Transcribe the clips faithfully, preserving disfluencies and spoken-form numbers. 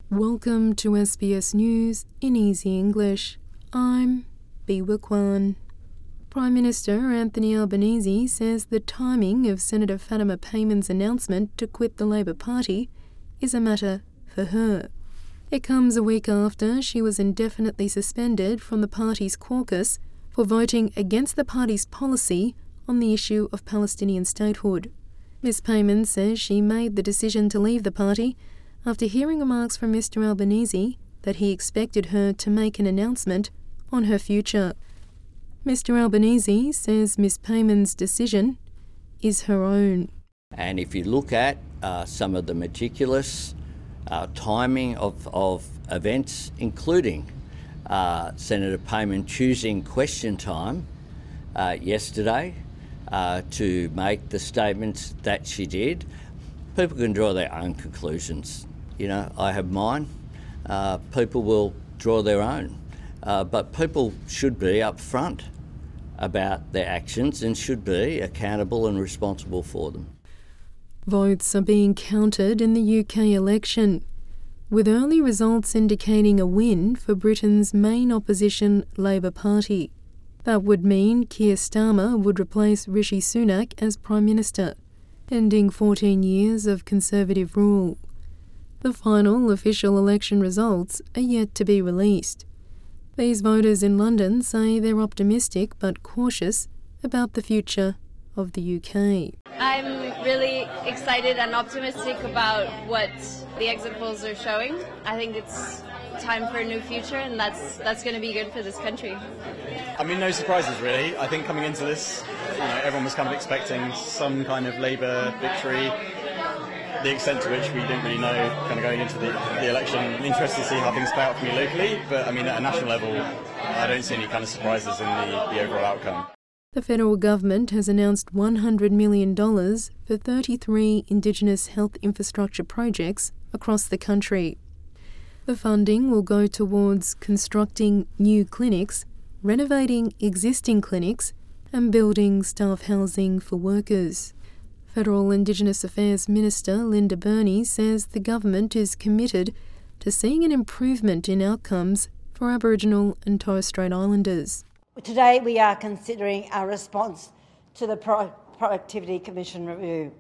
Welcome to S B S News in Easy English. I'm Biwa Kwan. Prime Minister Anthony Albanese says the timing of Senator Fatima Payman's announcement to quit the Labor Party is a matter for her. It comes a week after she was indefinitely suspended from the party's caucus for voting against the party's policy on the issue of Palestinian statehood. Miz Payman says she made the decision to leave the party after hearing remarks from Mister Albanese that he expected her to make an announcement on her future. Mister Albanese says Miz Payman's decision is her own. And if you look at uh, some of the meticulous uh, timing of, of events, including uh, Senator Payman choosing question time uh, yesterday uh, to make the statements that she did, people can draw their own conclusions. You know, I have mine. Uh, people will draw their own. Uh, but people should be upfront about their actions and should be accountable and responsible for them. Votes are being counted in the U K election, with early results indicating a win for Britain's main opposition Labour Party. That would mean Keir Starmer would replace Rishi Sunak as Prime Minister, ending fourteen years of Conservative rule. The final official election results are yet to be released. These voters in London say they're optimistic but cautious about the future of the U K. I'm really excited and optimistic about what the exit polls are showing. I think it's time for a new future, and that's that's going to be good for this country. I mean, no surprises really. I think coming into this, you know, everyone was kind of expecting some kind of Labour victory. The extent to which we didn't really know kind of going into the, the election. I'm interested to see how things play out for me locally, but I mean at a national level I don't see any kind of surprises in the, the overall outcome. The federal government has announced one hundred million dollars for thirty-three Indigenous health infrastructure projects across the country. The funding will go towards constructing new clinics, renovating existing clinics, and building staff housing for workers. Federal Indigenous Affairs Minister Linda Burney says the government is committed to seeing an improvement in outcomes for Aboriginal and Torres Strait Islanders. Today we are considering our response to the Pro- Productivity Commission review,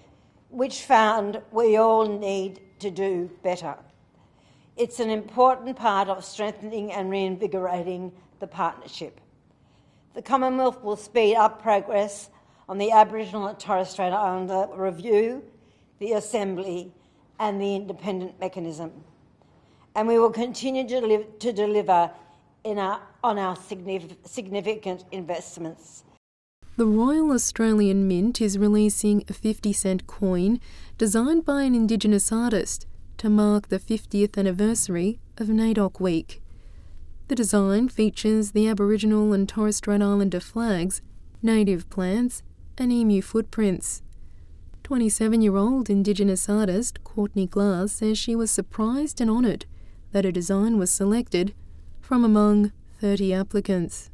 which found we all need to do better. It's an important part of strengthening and reinvigorating the partnership. The Commonwealth will speed up progress on the Aboriginal and Torres Strait Islander review, the Assembly and the independent mechanism. And we will continue to, live, to deliver in our, on our significant investments. The Royal Australian Mint is releasing a fifty cent coin designed by an Indigenous artist to mark the fiftieth anniversary of NAIDOC Week. The design features the Aboriginal and Torres Strait Islander flags, native plants and emu footprints. twenty-seven-year-old Indigenous artist Courtney Glass says she was surprised and honoured that a design was selected from among thirty applicants.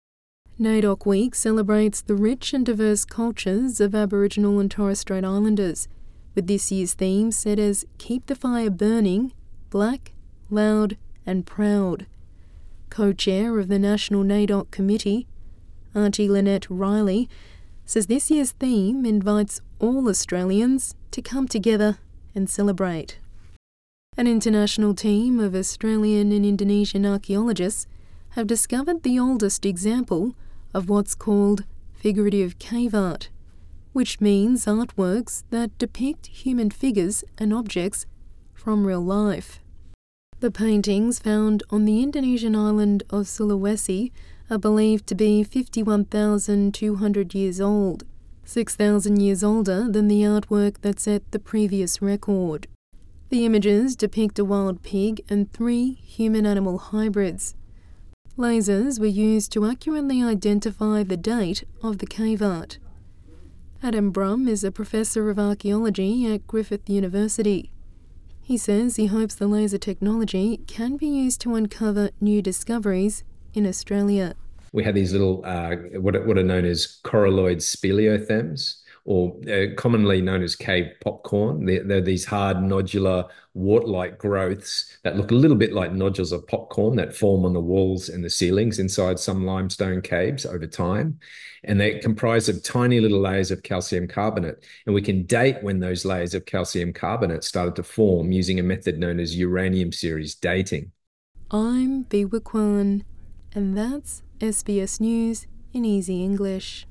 NAIDOC Week celebrates the rich and diverse cultures of Aboriginal and Torres Strait Islanders, with this year's theme set as Keep the Fire Burning, Black, Loud and Proud. Co-chair of the National NAIDOC Committee, Auntie Lynette Riley, says this year's theme invites all Australians to come together and celebrate. An international team of Australian and Indonesian archaeologists have discovered the oldest example of what's called figurative cave art, which means artworks that depict human figures and objects from real life. The paintings found on the Indonesian island of Sulawesi are believed to be fifty-one thousand two hundred years old, six thousand years older than the artwork that set the previous record. The images depict a wild pig and three human-animal hybrids. Lasers were used to accurately identify the date of the cave art. Adam Brum is a professor of archaeology at Griffith University. He says he hopes the laser technology can be used to uncover new discoveries in Australia. We have these little, uh, what, what are known as coralloid speleothems, or uh, commonly known as cave popcorn. They're, they're these hard nodular wart-like growths that look a little bit like nodules of popcorn that form on the walls and the ceilings inside some limestone caves over time. And they're comprised of tiny little layers of calcium carbonate. And we can date when those layers of calcium carbonate started to form using a method known as uranium series dating. I'm Biwa Kwan, and that's S B S News in Easy English.